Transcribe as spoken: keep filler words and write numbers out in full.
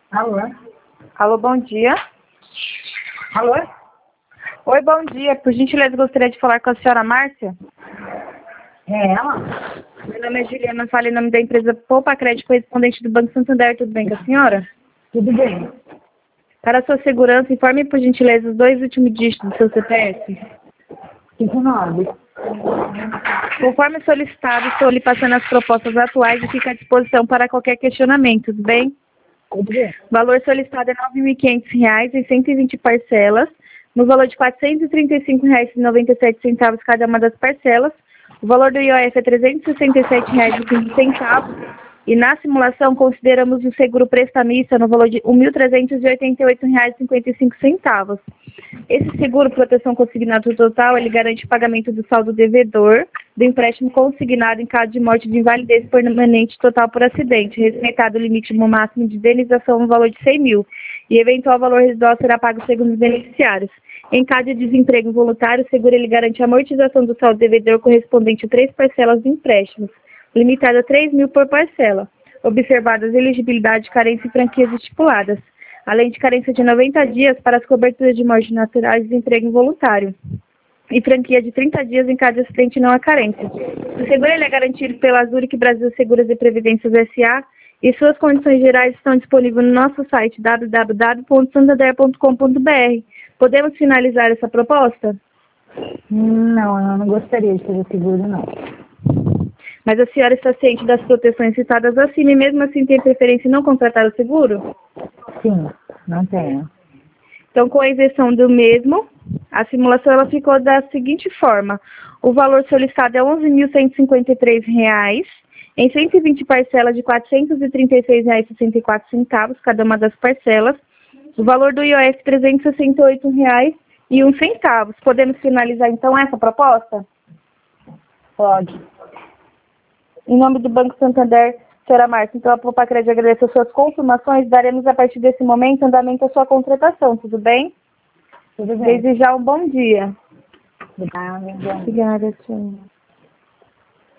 Alô? Alô, bom dia. Alô? Oi, bom dia. Por gentileza, gostaria de falar com a senhora Márcia. É ela? Meu nome é Juliana, falo em nome da empresa Poupa Crédito, correspondente do Banco Santander. Tudo bem com a senhora? Tudo bem. Para a sua segurança, informe por gentileza os dois últimos dígitos do seu C P F. cinco nove. Conforme solicitado, estou lhe passando as propostas atuais e fica à disposição para qualquer questionamento, tudo bem? Tudo bem. O valor solicitado é nove mil e quinhentos reais em cento e vinte parcelas, no valor de quatrocentos e trinta e cinco reais e noventa e sete centavos cada uma das parcelas. O valor do I O F é trezentos e sessenta e sete reais e quinze centavos e na simulação consideramos o seguro prestamista no valor de um mil trezentos e oitenta e oito reais e cinquenta e cinco centavos. Esse seguro proteção consignado total, ele garante o pagamento do saldo devedor do empréstimo consignado em caso de morte de invalidez permanente total por acidente, respeitado o limite máximo de indenização no valor de cem mil, e eventual valor residual será pago segundo os beneficiários. Em caso de desemprego voluntário, o seguro ele garante a amortização do saldo devedor correspondente a três parcelas de empréstimos, limitada a três mil por parcela, observadas elegibilidade, carência e franquias estipuladas, além de carência de noventa dias para as coberturas de morte naturais e desemprego involuntário, e franquia de trinta dias em caso de acidente não há carência. O seguro ele é garantido pela Zurich Brasil Seguros e Previdências S A e suas condições gerais estão disponíveis no nosso site w w w ponto santander ponto com ponto b r. Podemos finalizar essa proposta? Não, eu não gostaria de fazer seguro, não. Mas a senhora está ciente das proteções citadas acima e mesmo assim tem preferência em não contratar o seguro? Sim, não tenho. Então, com a isenção do mesmo, a simulação ela ficou da seguinte forma. O valor solicitado é onze mil cento e cinquenta e três reais, em cento e vinte parcelas de quatrocentos e trinta e seis reais e sessenta e quatro centavos, cada uma das parcelas. O valor do I O F, trezentos e sessenta e oito reais e um centavo. Podemos finalizar, então, essa proposta? Pode. Em nome do Banco Santander, senhora Márcia, então a Poupa Crédito agradece as suas confirmações. Daremos, a partir desse momento, andamento à sua contratação, tudo bem? Tudo bem. Desejar um bom dia. Obrigada. Obrigada, tchau.